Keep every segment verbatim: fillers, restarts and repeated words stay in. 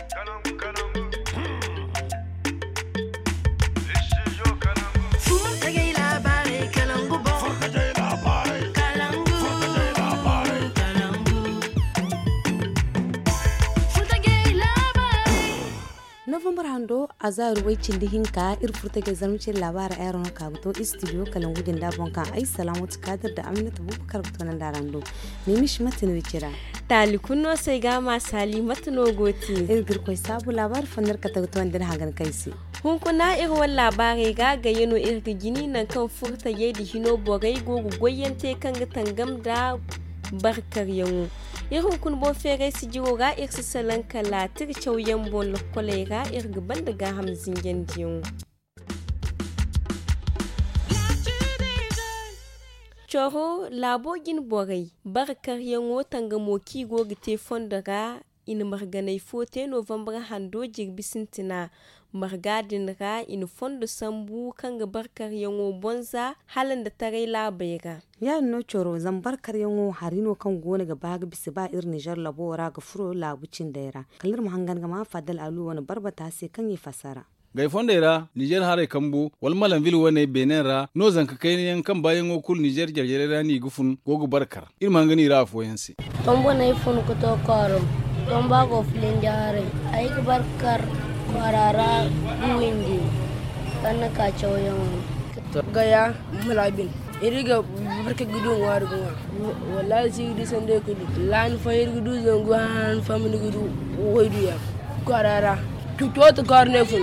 November hando azaru wai cindi hinka ir furta ke zarmcin labar ayron kabuto studio kalan gudin da bonka ai salamu kadar da Aminatu Bubakar butonan darando ne mishi matin wicira tali kunno sai ga ma sali matno goti ir girkoi sabu labar fannar ka tagton din hagan kaisi hun kuna ir wal labare ga ga yano ir gini nan kan furta yedi hino bogai gogu goyente kan ga tangam da barkar yawo irin kun bo fere si jigo ga irsi salan kala tir chawyan bon kolera irga banda ga hamzin yandiyon choro labogin borai barkar yanwo tanga moki go gite fondara in marganai fote november hando jirbisintina margadin ra in fondo sambu kanga barkar yanwo bonza halin da tare labaiga ya no choro zan barkar yanwo harino kan gona ga baga bisi ba ir Niger labora ga furo labucin daira kallar mu hangan ga ma fadal alu wani barbata sai kan yi fasara gai fondera Niger hare kambu wal malan vil wane Benin ra no zanka kainiyan kan bayan okul Niger jarjere rani gufun gogo barkar irman gani ra foyansi tombo nay fun ko to karo tomba go flen jare ay barkar kwarara windi kana ka chawoyon gaya mulabin iriga barka gudun waru gwa wallahi si di sande ko lan fayir gudu zangu han family gudu woydu ya kwarara tuto to karne fun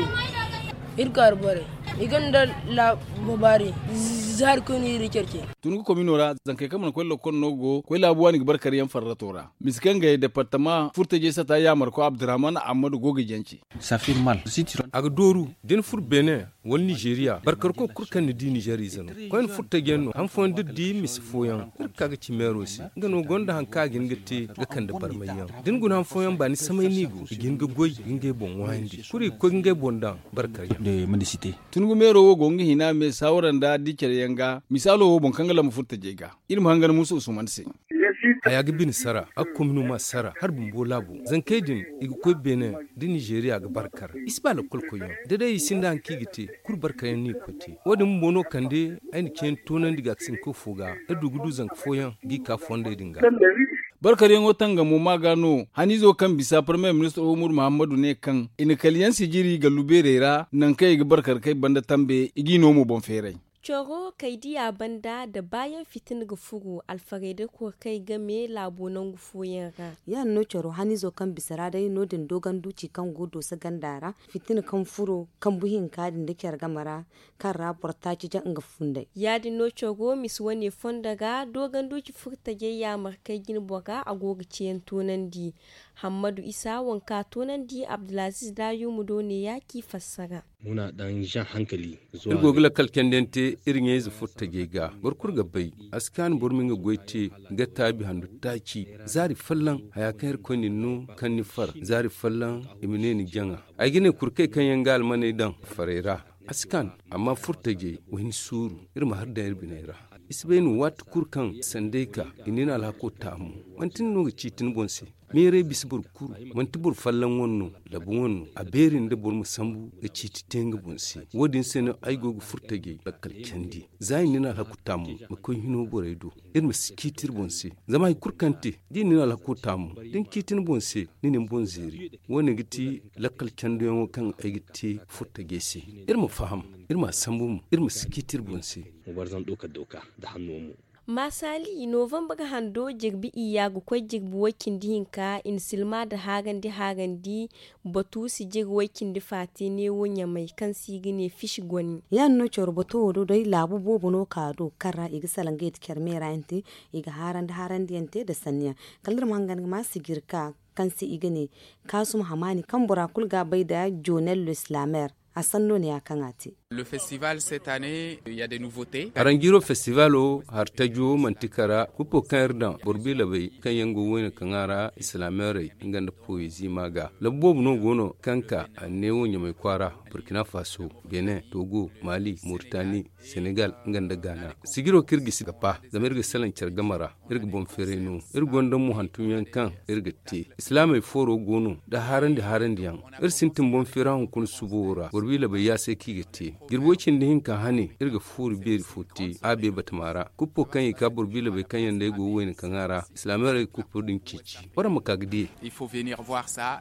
irkar bare iganda la babari zar ko ni ricerke tunu ko minora zanke kaman ko lokon nogo ko labuwani barkar yan farratora miskan ga departement furtaje sata ya marko Abdurrahman Ahmadu goge janci safir mal aga doru din fur Benin wal Nigeria barkar ko kurkan ni di Nigeria zano ko en furtaje no han fon di mis foyan kurka ga cimero si ngano gonda han ka gin gatti ga kan da barmayan din gun han foyan ba ni samai nigo gin ga goy gin ga bon wandi kuri ko gin ga bondan barkar de mendicité tunu mero wo gongi hina me sawaran da dikere yanga misalo wo bon kangala mu furta jega ilmu hangan musu usman sin aya ga bin sara akumnu ma sara har bun bolabu zan kaidin igu ko Benin di Nigeria ga barkar isbala kulkoyo da dai sinda an kigite kur barkar ni kote wadin bono kande aini ken tonan diga sin ko fuga da dugudu zan foyan gi ka fonde dinga barkar yan watan ga mu magano hanizo kan bisa premier minister Umar Muhammadu ne kan ina kaliyan sijiri ga luberera nan kai ga barkar kai banda tambe igi no mu bon fere Coro kai diya banda da bayan fitin ga fugu alfarede ko kai game labunan gufoyin ra. Ya no coro hanizo kan bisara dai nodin dogon duci kan godo sa gandara fitin kan furo kan buhin kadin da kyar gamara kan raporta ci jan ga funde. Ya di no coro mis wani fondaga dogon duci furta je ya markai gin boga a gogiciyen tonan di. Hamadu Isa wanka tonan di Abdulaziz Dayu Mudone ya ki fassara. Muna dan jan hankali zuwa irgogula kalken dente irin yanzu futta gega barkur gabai askan burmin goite ga tabi handu taki zari fallan hayakayar konin nu kan nifar zari fallan imine ni janga ai gine kurkai kan yangal mane dan farera askan amma furta ge wani suru irma har da irbinaira isbainu wat kurkan sandeka inina alhako tamu mantin no citin bonse mere bisbur kuru manti bur fallan wonno labu wonno a berin da bur musambu ga citi tenga bonse wodin sene aigo gu furtage bakkal kendi zai nina hakutamu mako hino boredo irma sikitir bonse zama kurkante di nina hakutamu din kitin bonse ninin bonzeri woni giti lakkal kendo yon kan aigiti furtage se irma faham irma sambu irma sikitir bonse warzan doka doka da hannu Masali November hando jirbi iya gu kwai jirbi wakin dihinka in silma da hagan di hagan di batu si jir wakin di fati ne wonya mai kan sigi ne fish gwani. Yan no chor batu wodo dai labu bobo no kado karra iga salanget kermera ente iga haran da haran di ente da sanya kallar mangan ma sigirka kan si iga ne kasum hamani kan burakul ga bai da Jonel Islamer. Le festival cette année, il y a des nouveautés. Arangiro festivalo hartajo mantikara kupo kanirdan borbi labai kan yango wani kangara islamere inganda poezi maga. Labo no gono kanka a newo nyamai kwara Burkina Faso, Benin, Togo, Mali, Mauritanie, Senegal, nganda Ghana. Sigiro kirgisi gapa, zama irga salan gamara, irga bon fereno, irga gonda mu hantun yankan, irga te. Islamai foro gono, da haran da haran diyan. Ir sintin bon fera hun kun subura, burbila bai ya sai kiga te. Girbocin da hinka hane, irga furu beri foti, abe batamara. Kuppo kan yi ka burbila bai kan yanda go wani kangara, Islamai rai kuppo din cici. Wara makagde. Il faut venir voir ça.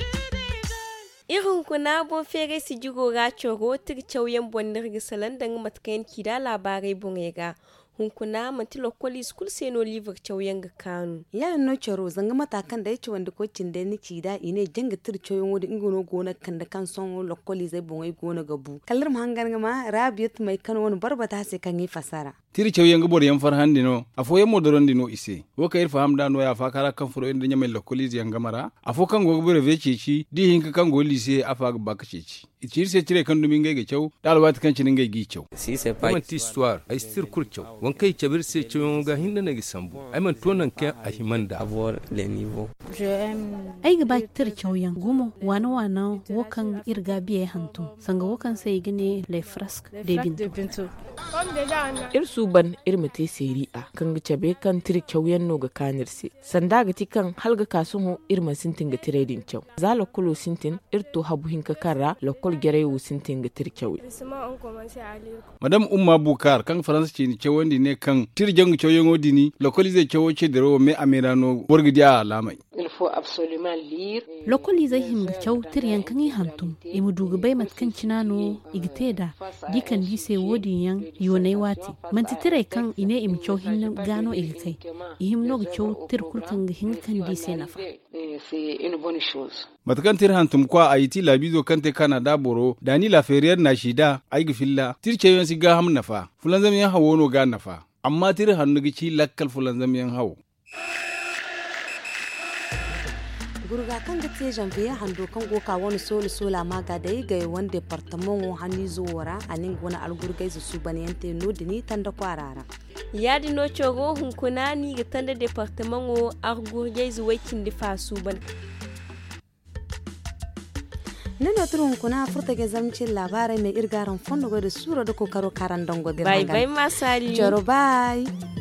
Irin kuna bon fere si jigo ga choro tir chauyen bondir gisalan dan matkayin kida labarai bungega. Hunkuna mantilo kwali school seno liver chauyen ga kanu. Ya no choro zanga matakan da yace wanda kocin da ni kida ine janga tir chauyen wodi ingono gona kan da kan son lokoli zai bongai gona gabu. Kallar hangan ma Rabiat mai kan wani barbata sai kan yi fasara. Tiri chauyen ga bor yan farhan dino afo yemo doron dino ise. Wo kayir faham da no ya fakara kan furo inda nyamel lokoli zai ngamara. Afo kan go bere vececi di hinka kan go lise afa ga bakaceci. Ichir se tire kan duminga ga chau dalwat kan cininga gi chau. Si c'est pas une histoire, ay stir kurchau. Kai cabir sai ciwon ga hinda na gisambu ai man tonan ke a himanda avoir les niveaux ai ga bakter cauyan gumo wana wana wokan irga biye hantu sanga wokan sai gine le frasque de bintu ir suban ir mate seri'a kan ga cabe kan tir cauyan no ga kanirse sanda ga tikan halga kasumo ir masintin ga trading cau zalo kulo sintin ir to habu hinka kara lokol gerewu sintin ga tir cauyi madam umma bukar kan faransa ce ni cauwan ne kan tirjan choyon odini lokalize chowo che dero me amirano borgidia lamai il faut absolument lire lokalize himga chow tiryan kan yi hantum imu duga bai matkan cinano igteda dikan dise wodi yan yonai wati manti tire kan ine im chow hin gano igkai ihim no chow tir kulkan hin kan dise nafa c'est une bonne chose matkan tir hantum kwa aiti labizo kante kana daboro dani la ferrier na shida aigi filla tirche yon siga ham nafa fulan zamiyan hawo no ga nafa amma tir hannu gici lakkal fulan zamiyan hawo gurga kan gite janvier hando kan go ka woni solo sola maga dai ga won departement wo hani zuwara anin gona algurgai su baniyante no dini tanda kwarara yadi no chogo hunkuna ni ga tanda departement wo argurgai zu wakin difa su ban neno turun kuna furta ga zamcin labarai mai irgaran fondo da sura da kokaro karan dango bye bye masali jaro bye